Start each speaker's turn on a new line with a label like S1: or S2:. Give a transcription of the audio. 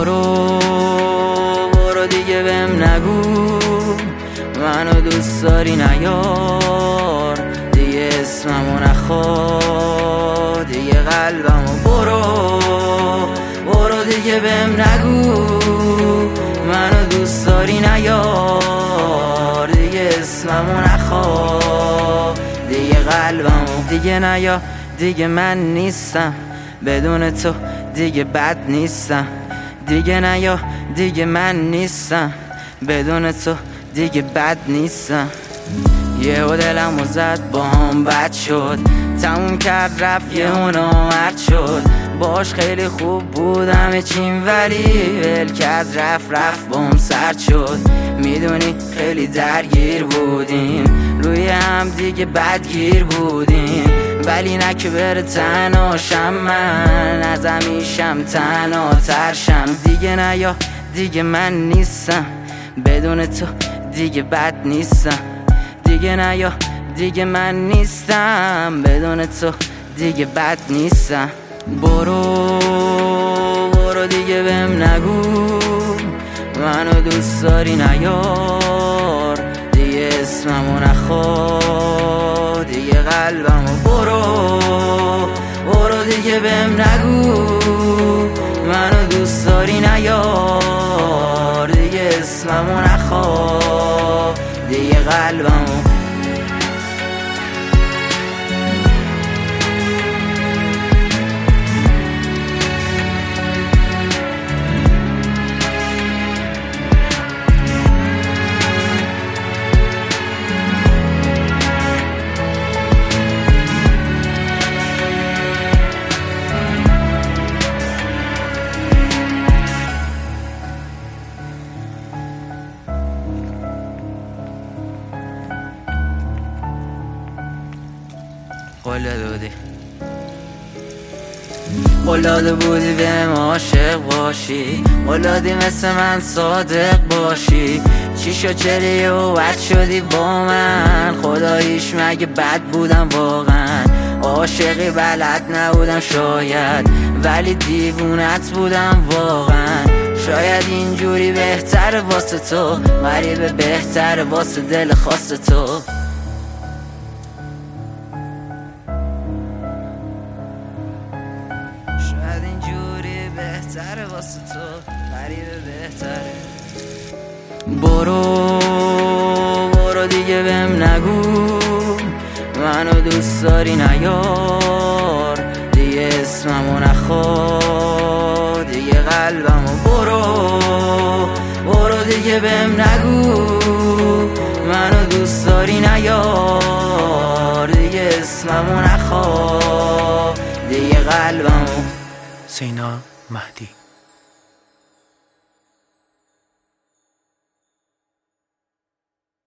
S1: برو دیگه بهم نگو منو دوست داری نیار، دیگه اسممو نخواد دیگه قلبمو. برو دیگه بهم نگو منو دوست داری نیار، دیگه اسممو نخواد دیگه قلبمو. دیگه نیا دیگه من نیستم، بدون تو دیگه بد نیستم. دیگه نیا دیگه من نیستم، بدون تو دیگه بد نیستم. یهو دلمو زد با هم بد شد، تموم کرد رفت یهو نامرد شد. باش خیلی خوب بود همه چیم ولی ول کرد رفت بام سرد شد. میدونی خیلی درگیر بودیم، روی هم دیگه بدگیر بودیم، ولی نه که بره تنهاشم من، از همیشم تنها ترشم. دیگه نیا دیگه من نیستم، بدون تو دیگه بد نیستم. دیگه نیا دیگه من نیستم، بدون تو دیگه بد نیستم. برو دیگه بهم نگو منو دوست داری نیار، دیگه اسممو نخواد دیگه قلبمو. برو دیگه بهم نگو منو دوست داری نیار، دیگه اسممو نخواد دیگه قلبمو. قلاده بودی بهم عاشق باشی، قلادی مثل من صادق باشی. چی شد چری و بد شدی با من، خداییش مگه بد بودم واقعا. عاشقی بلد نبودم شاید، ولی دیوونت بودم واقعا. شاید اینجوری بهتره واسه تو، غریبه بهتره واسه دل خواست تو. شاید اینجوری بهتره واسه تو، غریبه بهتره. برو دیگه بهم نگو منو دوست داری نیار، دیگه اسممو نخواد دیگه قلبمو. برو دیگه بهم نگو منو دوست داری نیار، دیگه اسممو نخواد دیگه قلبمو.
S2: سینا مهدی.